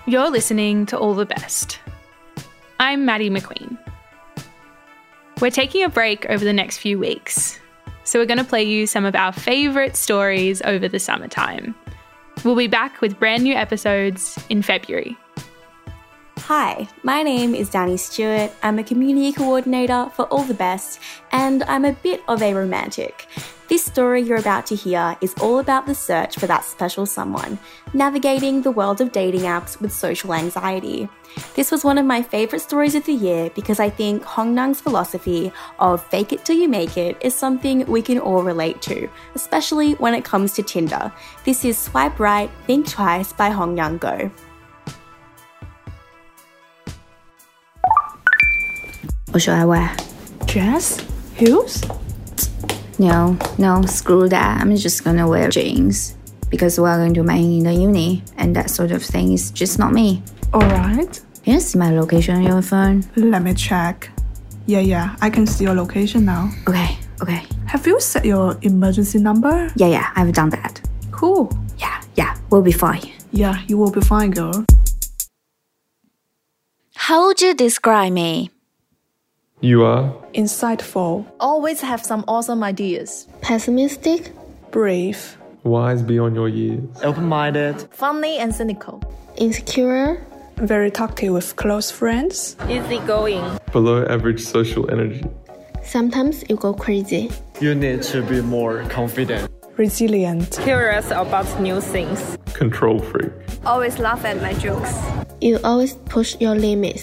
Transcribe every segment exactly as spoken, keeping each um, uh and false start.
You're listening to All the Best. I'm Maddie McQueen. We're taking a break over the next few weeks, so we're going to play you some of our favourite stories over the summertime. We'll be back with brand new episodes in February. Hi, my name is Danny Stewart. I'm a community coordinator for All the Best, and I'm a bit of a romantic. This story you're about to hear is all about the search for that special someone, navigating the world of dating apps with social anxiety. This was one of my favourite stories of the year because I think Hong Nang's philosophy of fake it till you make it is something we can all relate to, especially when it comes to Tinder. This is Swipe Right, Think Twice by Hong Nang Go. What should I wear? Dress? Heels? No, no, screw that. I'm just gonna wear jeans. Because we're going to main in the uni, and that sort of thing is just not me. Alright. Can you see my location on your phone? Let me check. Yeah, yeah, I can see your location now. Okay, okay. Have you set your emergency number? Yeah, yeah, I've done that. Cool. Yeah, yeah, we'll be fine. Yeah, you will be fine, girl. How would you describe me? You are Insightful. Always have some awesome ideas. Pessimistic. Brave. wise beyond your years. Open-minded. Funny and cynical. Insecure. Very talkative with close friends. Easygoing. Below average social energy. Sometimes you go crazy. You need to be more confident. Resilient. Curious about new things. Control freak. Always laugh at my jokes. You always push your limits.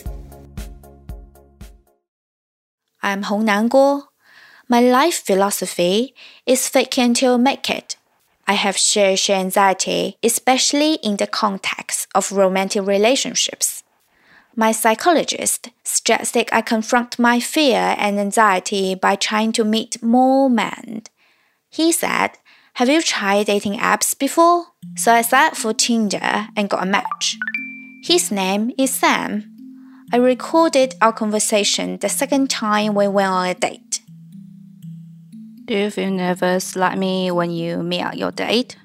I'm Hong Nan Guo. My life philosophy is fake until make it. I have social anxiety, especially in the context of romantic relationships. My psychologist suggested I confront my fear and anxiety by trying to meet more men. He said, "Have you tried dating apps before?" So I signed up for Tinder and got a match. His name is Sam. I recorded our conversation the second time we went on a date. Do you feel nervous like me when you meet at your date?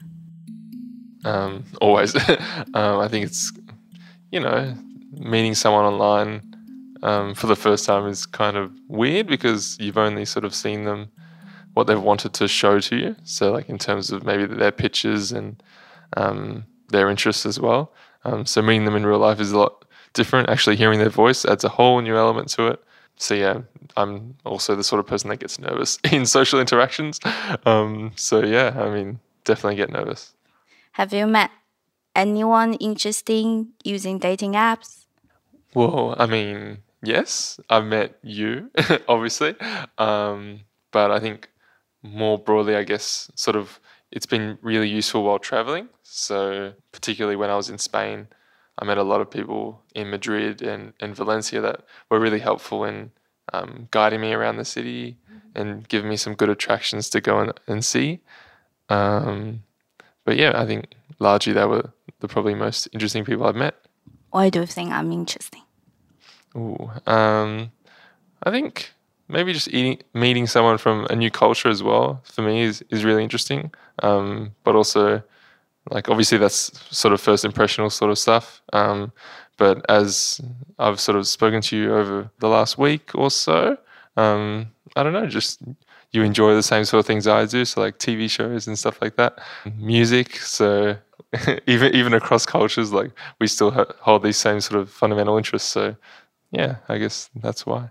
Um, always. um, I think it's, you know, meeting someone online um, for the first time is kind of weird because you've only sort of seen them, what they've wanted to show to you. So like in terms of maybe their pictures and um, their interests as well. Um, so meeting them in real life is a lot different. Actually hearing their voice adds a whole new element to it. So yeah, I'm also the sort of person that gets nervous in social interactions. Um, so yeah, I mean, definitely get nervous. Have you met anyone interesting using dating apps? Well, I mean, yes, I've met you, obviously. Um, but I think more broadly, I guess, sort of, it's been really useful while traveling. So particularly when I was in Spain, I met a lot of people in Madrid and, and Valencia that were really helpful in um, guiding me around the city and giving me some good attractions to go and, and see. Um, but yeah, I think largely they were the probably most interesting people I've met. Why do you think I'm interesting? Ooh, um, I think maybe just eating, meeting someone from a new culture as well for me is, is really interesting. Um, but also, like obviously that's sort of first impressional sort of stuff. Um, but as I've sort of spoken to you over the last week or so, um, I don't know, just you enjoy the same sort of things I do. So like T V shows and stuff like that, music. So even even across cultures, like we still ha- hold these same sort of fundamental interests. So yeah, I guess that's why.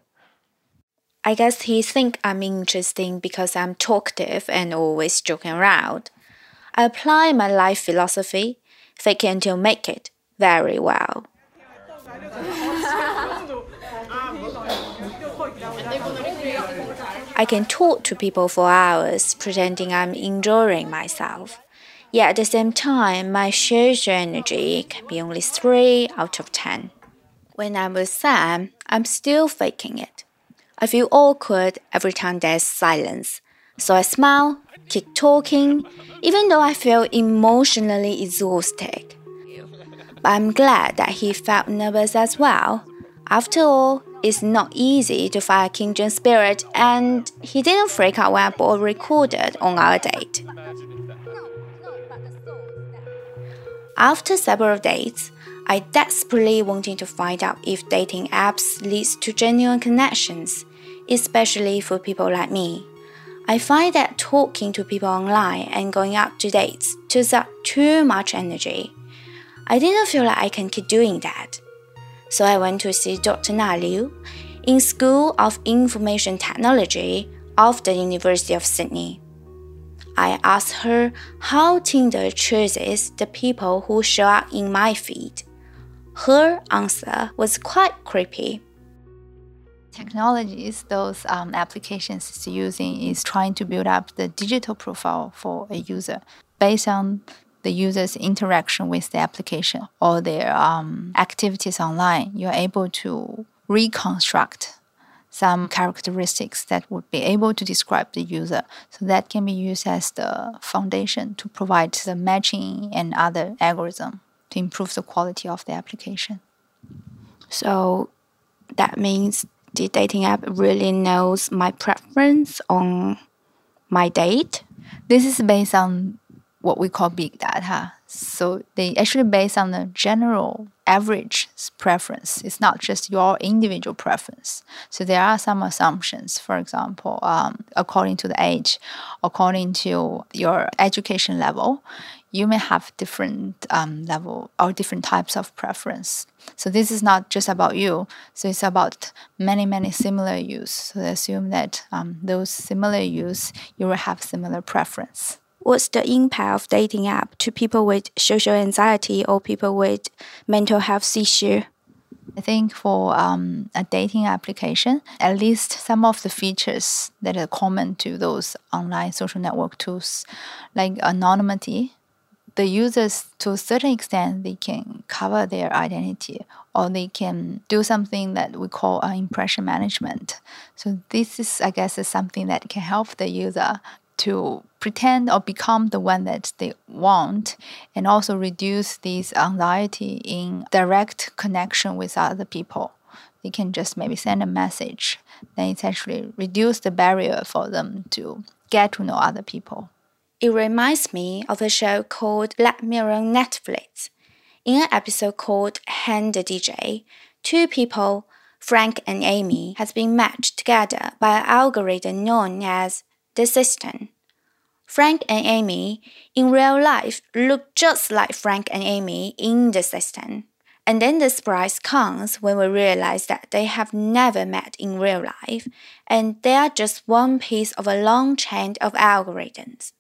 I guess he think I'm interesting because I'm talkative and always joking around. I apply my life philosophy, fake it until make it, very well. I can talk to people for hours, pretending I'm enjoying myself. Yet at the same time, my social energy can be only three out of ten. When I'm with Sam, I'm still faking it. I feel awkward every time there's silence. So I smile, keep talking, even though I feel emotionally exhausted. But I'm glad that he felt nervous as well. After all, it's not easy to find a kindred spirit, and he didn't freak out when I bought a recorder on our date. After several dates, I desperately wanted to find out if dating apps leads to genuine connections, especially for people like me. I find that talking to people online and going out to dates takes up too much energy. I didn't feel like I can keep doing that. So I went to see Doctor Na Liu in School of Information Technology of the University of Sydney. I asked her how Tinder chooses the people who show up in my feed. Her answer was quite creepy. Technologies those um, applications is using is trying to build up the digital profile for a user based on the user's interaction with the application or their um, activities online. You're able to reconstruct some characteristics that would be able to describe the user. So that can be used as the foundation to provide the matching and other algorithm to improve the quality of the application. So that means the dating app really knows my preference on my date? This is based on what we call big data. So they actually based on the general average preference. It's not just your individual preference. So there are some assumptions. For example, um, according to the age, according to your education level, you may have different um, level or different types of preference. So this is not just about you. So it's about many, many similar use. So they assume that um, those similar use, you will have similar preference. What's the impact of dating app to people with social anxiety or people with mental health issue? I think for um, a dating application, at least some of the features that are common to those online social network tools, like anonymity, the users, to a certain extent, they can cover their identity or they can do something that we call uh, impression management. So this is, I guess, is something that can help the user to pretend or become the one that they want and also reduce this anxiety in direct connection with other people. They can just maybe send a message. Then it's actually reduce the barrier for them to get to know other people. It reminds me of a show called Black Mirror on Netflix. In an episode called Hand the D J, two people, Frank and Amy, has been matched together by an algorithm known as the System. Frank and Amy in real life look just like Frank and Amy in the System. And then the surprise comes when we realize that they have never met in real life and they are just one piece of a long chain of algorithms.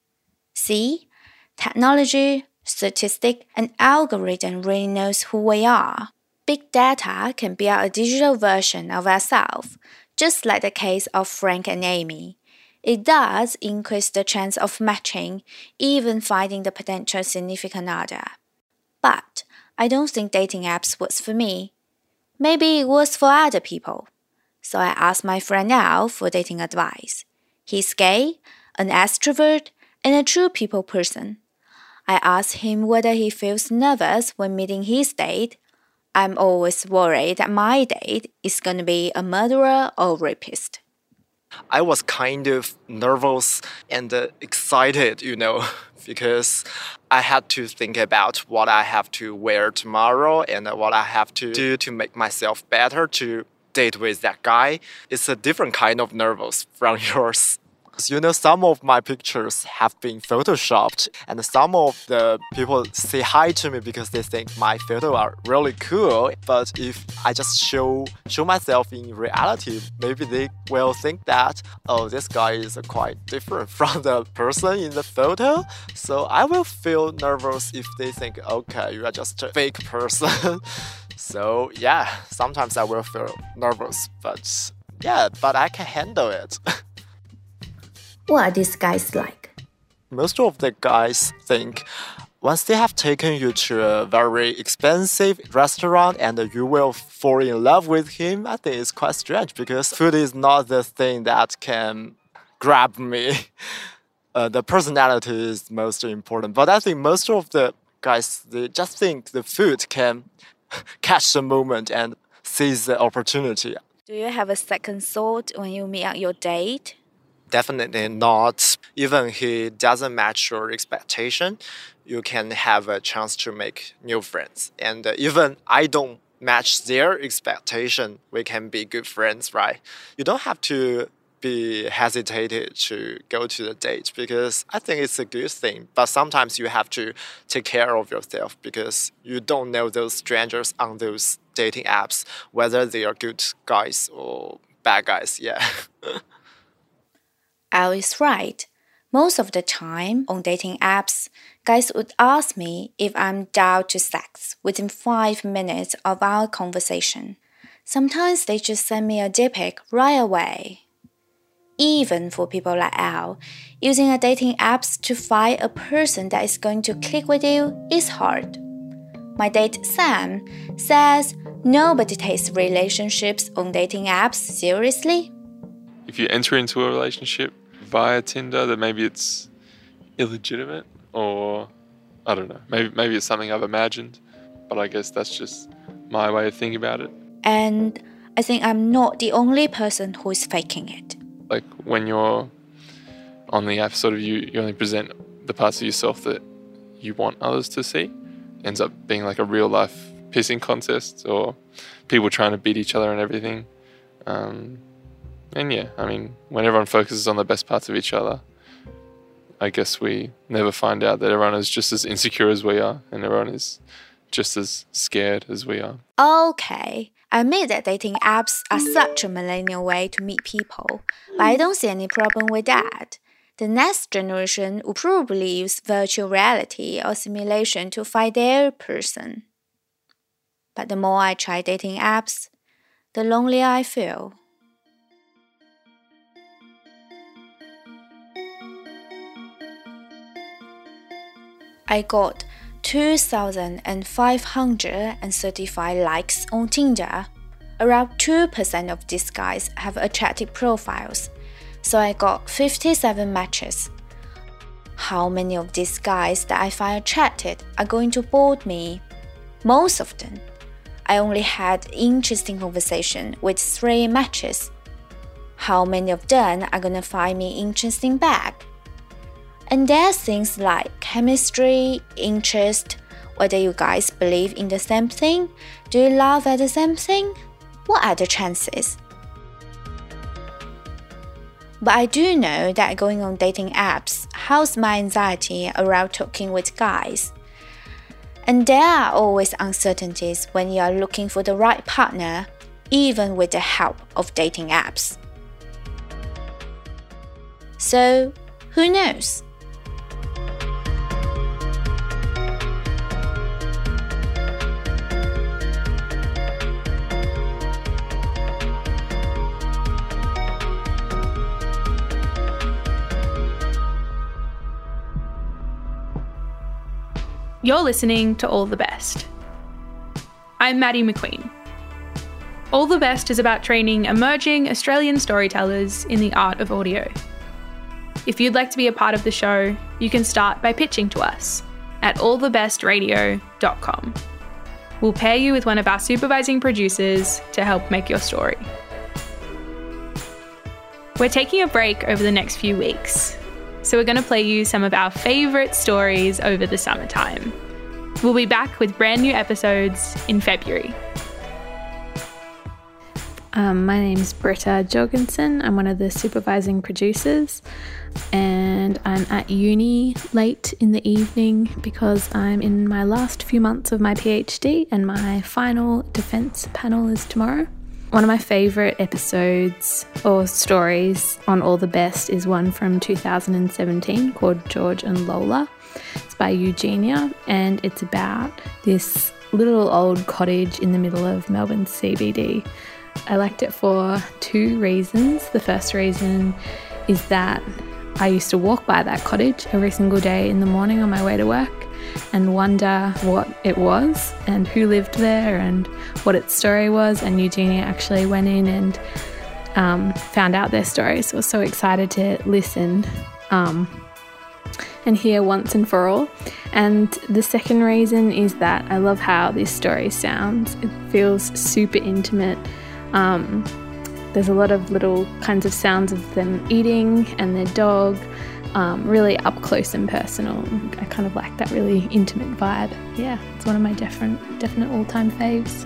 See, technology, statistic, and algorithm really knows who we are. Big data can build a digital version of ourselves, just like the case of Frank and Amy. It does increase the chance of matching, even finding the potential significant other. But I don't think dating apps was for me. Maybe it was for other people. So I asked my friend Al for dating advice. He's gay, an extrovert, and a true people person. I asked him whether he feels nervous when meeting his date. I'm always worried that my date is going to be a murderer or rapist. I was kind of nervous and uh, excited, you know, because I had to think about what I have to wear tomorrow and uh, what I have to do to make myself better to date with that guy. It's a different kind of nervous from yours. You know, some of my pictures have been photoshopped and some of the people say hi to me because they think my photos are really cool. But if I just show show myself in reality, maybe they will think that, oh, this guy is quite different from the person in the photo. So I will feel nervous if they think, okay, you are just a fake person. So yeah, sometimes I will feel nervous, but yeah, but I can handle it. What are these guys like? Most of the guys think once they have taken you to a very expensive restaurant and you will fall in love with him, I think it's quite strange because food is not the thing that can grab me. Uh, the personality is most important. But I think most of the guys, they just think the food can catch the moment and seize the opportunity. Do you have a second thought when you meet on your date? definitely not. Even he doesn't match your expectation, you can have a chance to make new friends. And uh, even I don't match their expectation, we can be good friends, right? You don't have to be hesitated to go to the date because I think it's a good thing. But sometimes you have to take care of yourself because you don't know those strangers on those dating apps, whether they are good guys or bad guys. Yeah. Al is right. Most of the time on dating apps, guys would ask me if I'm down to sex within five minutes of our conversation. Sometimes they just send me a dick pic right away. Even for people like Al, using a dating apps to find a person that is going to click with you is hard. My date Sam says nobody takes relationships on dating apps seriously. If you enter into a relationship via Tinder, then maybe it's illegitimate, or I don't know, maybe maybe it's something I've imagined, but I guess that's just my way of thinking about it. And I think I'm not the only person who is faking it. Like when you're on the app, sort of you, you only present the parts of yourself that you want others to see. It ends up being like a real life pissing contest or people trying to beat each other and everything. Um, and yeah, I mean, when everyone focuses on the best parts of each other, I guess we never find out that everyone is just as insecure as we are and everyone is just as scared as we are. Okay. I admit that dating apps are such a millennial way to meet people, but I don't see any problem with that. The next generation will probably use virtual reality or simulation to find their person. But the more I try dating apps, the lonelier I feel. I got two thousand five hundred thirty-five likes on Tinder. Around two percent of these guys have attractive profiles, so I got fifty-seven matches. How many of these guys that I find attracted are going to board me? Most of them. I only had interesting conversation with three matches. How many of them are gonna find me interesting back? And there are things like chemistry, interest, whether you guys believe in the same thing, do you laugh at the same thing? What are the chances? But I do know that going on dating apps helps my anxiety around talking with guys. And there are always uncertainties when you are looking for the right partner, even with the help of dating apps. So, who knows? You're listening to All the Best. I'm Maddie McQueen. All the Best is about training emerging Australian storytellers in the art of audio. If you'd like to be a part of the show, you can start by pitching to us at all the best radio dot com. We'll pair you with one of our supervising producers to help make your story. We're taking a break over the next few weeks, so we're going to play you some of our favourite stories over the summertime. We'll be back with brand new episodes in February. Um, my name's Britta Jorgensen. I'm one of the supervising producers, and I'm at uni late in the evening because I'm in my last few months of my PhD and my final defence panel is tomorrow. One of my favourite episodes or stories on All the Best is one from two thousand seventeen called George and Lola. It's by Eugenia, and it's about this little old cottage in the middle of Melbourne C B D. I liked it for two reasons. The first reason is that I used to walk by that cottage every single day in the morning on my way to work and wonder what it was and who lived there and what its story was, and Eugenia actually went in and um, found out their story, so I was so excited to listen um, and hear once and for all. And the second reason is that I love how this story sounds. It feels super intimate. Um, There's a lot of little kinds of sounds of them eating and their dog, um, really up close and personal. I kind of like that really intimate vibe. Yeah, it's one of my different, definite all-time faves.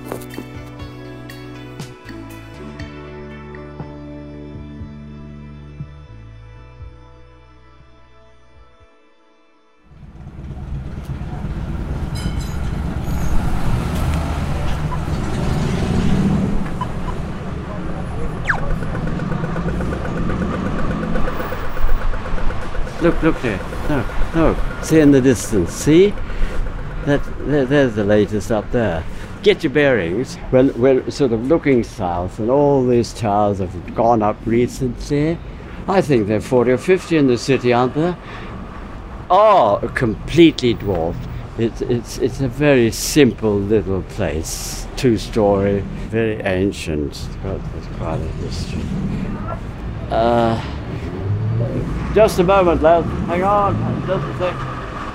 Look, look there. No, no. See in the distance. See? That there, there's the latest up there. Get your bearings. When we're sort of looking south, and all these towers have gone up recently. I think they're forty or fifty in the city, aren't there? Oh, completely dwarfed. It's it's it's a very simple little place. Two-story, very ancient. It's got, it's quite a history. Uh. Just a moment, lad. Hang on, just a sec.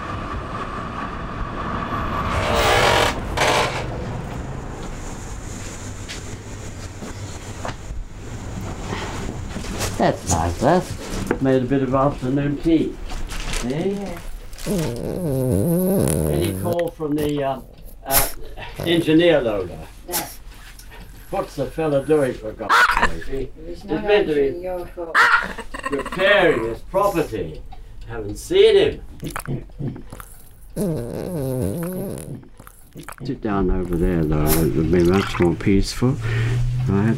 That's nice, lad. Made a bit of afternoon tea. Eh? Yeah. Any call from the uh, uh, engineer loader? No. What's the fella doing, for God's sake? He's meant to be your fault. Repairing his property. Haven't seen him. Sit down over there, though. It'll be much more peaceful. Right.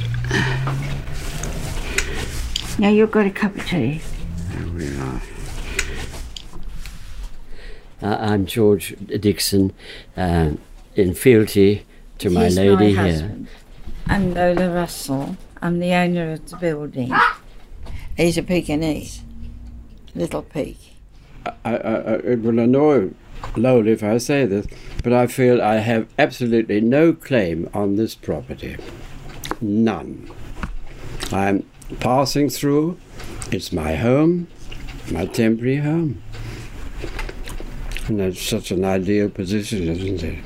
Now you've got a cup of tea. There we are. Uh, I'm George Dixon, uh, in fealty to my He's lady my here. husband. I'm Lola Russell. I'm the owner of the building. He's a Pekingese, little pig. I, I, I, it will annoy Lola if I say this, but I feel I have absolutely no claim on this property. None. I'm passing through. It's my home, my temporary home. And that's such an ideal position, isn't it?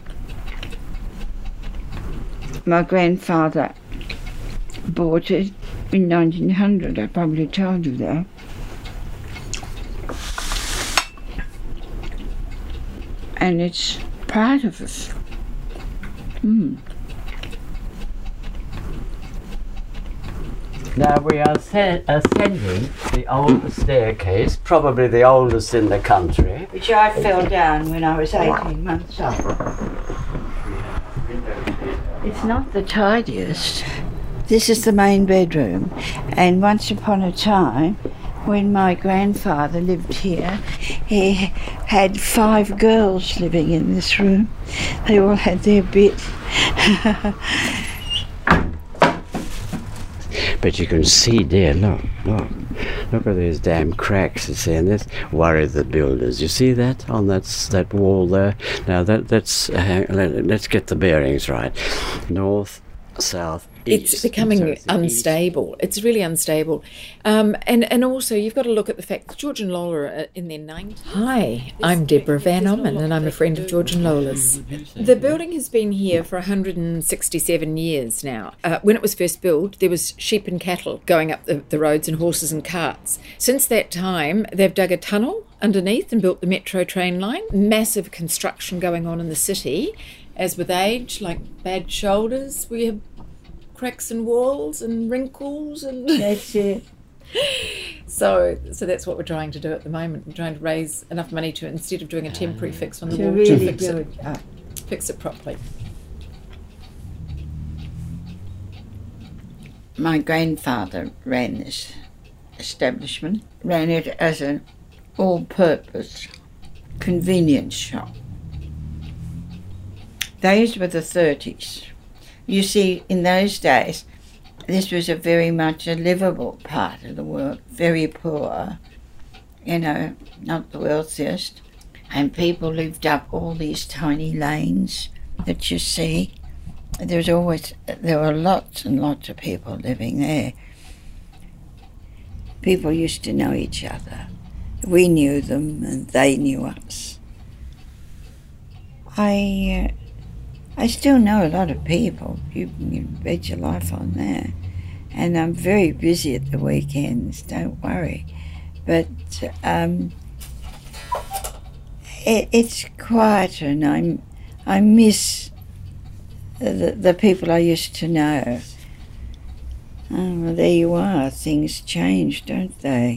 My grandfather bought it in nineteen hundred. I probably told you that. And it's part of us. Hmm. Now we are ascend- ascending the old staircase, probably the oldest in the country. Which I fell down when I was eighteen months old. It's not the tidiest. This is the main bedroom, and once upon a time, when my grandfather lived here, he had five girls living in this room. They all had their bit. But you can see there, look, look, look at these damn cracks, you see, and this worried the builders. You see that on that that wall there? Now that that's uh, let, let's get the bearings right. North, south, east. It's becoming so it's unstable. East. It's really unstable. Um, and, and also, you've got to look at the fact that George and Lola are in their nineties. Hi, I'm Deborah Van Ommen, and I'm a friend of George and Lola's. The building has been here for one hundred sixty-seven years now. Uh, when it was first built, there was sheep and cattle going up the, the roads and horses and carts. Since that time, they've dug a tunnel underneath and built the metro train line. Massive construction going on in the city. As with age, like bad shoulders, we have cracks in walls and wrinkles and that's it. so so that's what we're trying to do at the moment. We're trying to raise enough money to, instead of doing a temporary fix on the to wall, really to fix do it, it up. fix it properly. My grandfather ran this establishment, ran it as an all-purpose convenience shop. Those were the thirties. You see, in those days, this was a very much a livable part of the world, very poor, you know, not the wealthiest. And people lived up all these tiny lanes that you see. There was always, there were lots and lots of people living there. People used to know each other. We knew them and they knew us. I... Uh, I still know a lot of people. You can bet your life on that. and I'm very busy at the weekends, don't worry. But um, it, it's quieter, and I'm, I miss the, the people I used to know. Oh, well, there you are. Things change, don't they?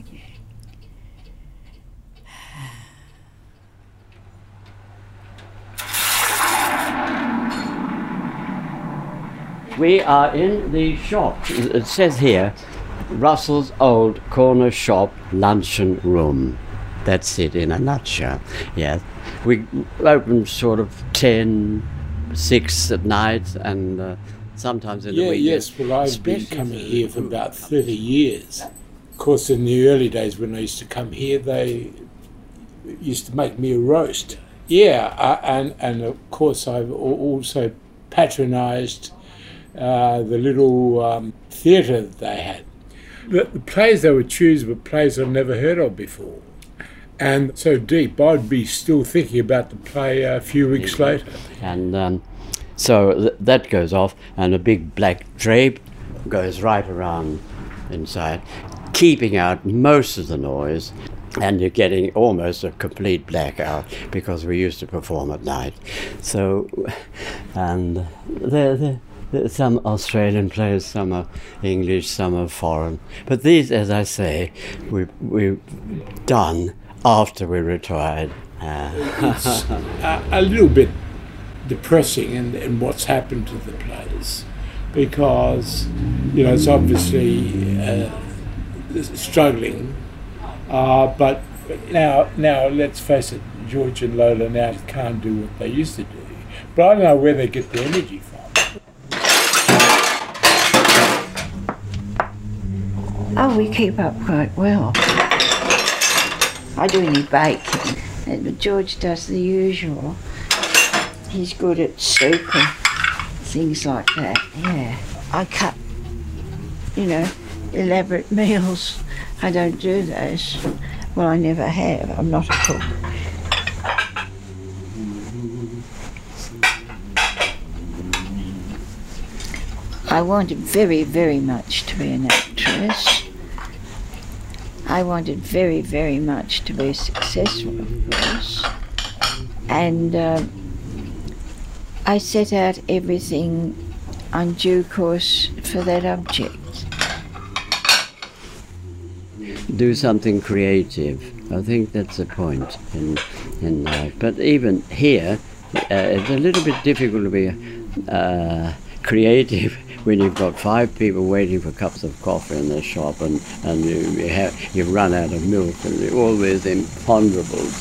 We are in the shop. It says here, Russell's Old Corner Shop Luncheon Room. That's it in a nutshell. Yeah, we open sort of ten, six at night, and uh, sometimes in yeah, the weekend. Yes, well, I've been coming here for about thirty years. Of course, in the early days when I used to come here, they used to make me a roast. Yeah, uh, and, and of course I've also patronised uh, the little um, theatre that they had. The, the plays they would choose were plays I'd never heard of before. And so deep, I'd be still thinking about the play a few weeks yeah. later. And um, so th- that goes off, and a big black drape goes right around inside, keeping out most of the noise, and you're getting almost a complete blackout because we used to perform at night. So, and there, there, there's some Australian plays, some are English, some are foreign. But these, as I say, we, we've done after we retired. Uh. It's a, a little bit depressing in, in what's happened to the plays, because, you know, it's obviously uh, struggling. Uh, but now, now let's face it, George and Lola now can't do what they used to do. But I don't know where they get the energy from. Oh, we keep up quite well. I do any baking, and George does the usual. He's good at soup and things like that, yeah. I cut, you know, elaborate meals. I don't do those. Well, I never have. I'm not a cook. I wanted very, very much to be an actress. I wanted very, very much to be successful, of course. And uh, I set out everything on due course for that object. Do something creative. I think that's the point in in life. But even here, uh, it's a little bit difficult to be uh, creative when you've got five people waiting for cups of coffee in the shop, and and you, you have you've run out of milk, and all these imponderables.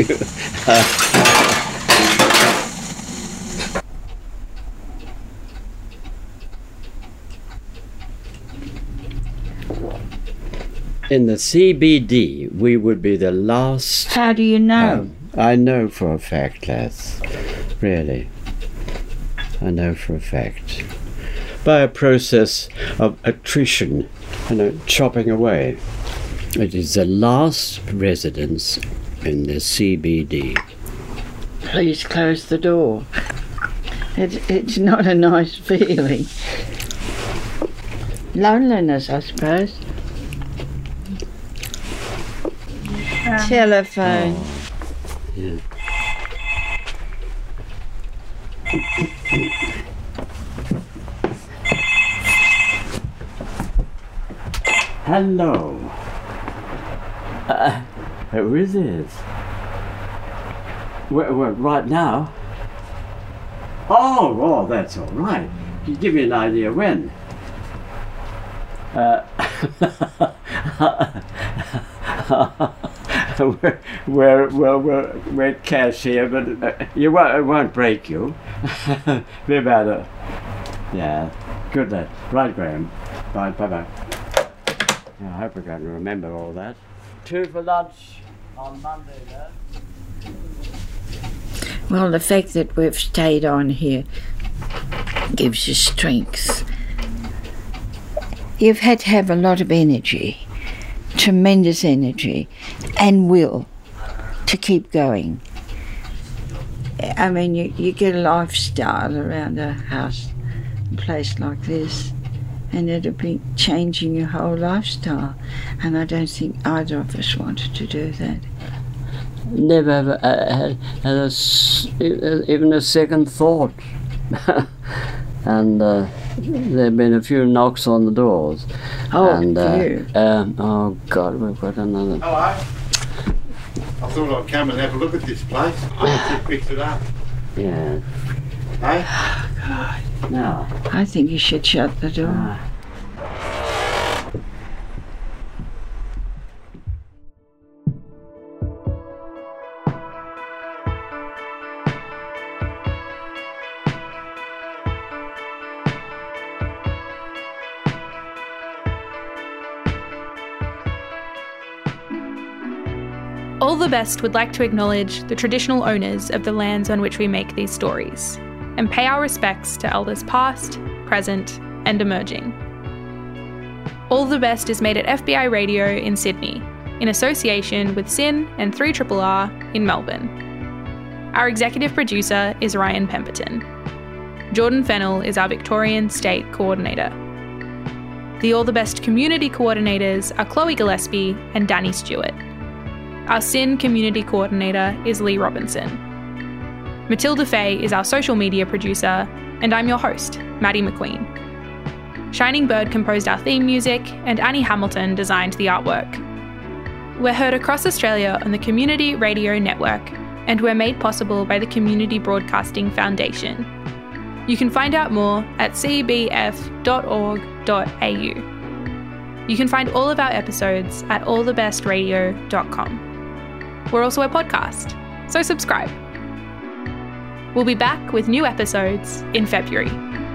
In the C B D, we would be the last... How do you know? Um, I know for a fact, lads. Really. I know for a fact. By a process of attrition, you know, chopping away. It is the last residence in the C B D. Please close the door. It, it's not a nice feeling. Loneliness, I suppose. Um, Telephone. Oh, yeah. Hello. Uh, who is it? We're, we're right now. Oh, oh, that's all right. Can you give me an idea when? Uh, we're, we're, well, we're, we're cash here, but uh, you won't, it won't break you. Be about it. Yeah, good lad. Right, Graham. Bye, bye-bye. Yeah, I hope we're going to remember all that. Two for lunch on Monday, lad. Well, the fact that we've stayed on here gives you strength. You've had to have a lot of energy, tremendous energy, and will to keep going. I mean, you, you get a lifestyle around a house, a place like this, and it'd be changing your whole lifestyle. And I don't think either of us wanted to do that. Never ever uh, had, had a s even a second thought. And uh, there have been a few knocks on the doors. Oh, and, uh, few. Um, oh God, we've got another. Hello. I thought I'd come and have a look at this place. I just picked it up. Yeah. Hey? Oh, God. No. I think you should shut the door. Ah. All the Best would like to acknowledge the traditional owners of the lands on which we make these stories and pay our respects to elders past, present, and emerging. All the Best is made at F B I Radio in Sydney, in association with S Y N and three R R R in Melbourne. Our executive producer is Ryan Pemberton. Jordan Fennell is our Victorian State Coordinator. The All the Best community coordinators are Chloe Gillespie and Danny Stewart. Our S Y N community coordinator is Lee Robinson. Matilda Fay is our social media producer, and I'm your host, Maddie McQueen. Shining Bird composed our theme music, and Annie Hamilton designed the artwork. We're heard across Australia on the Community Radio Network, and we're made possible by the Community Broadcasting Foundation. You can find out more at c b f dot org dot a u. You can find all of our episodes at all the best radio dot com. We're also a podcast, so subscribe. We'll be back with new episodes in February.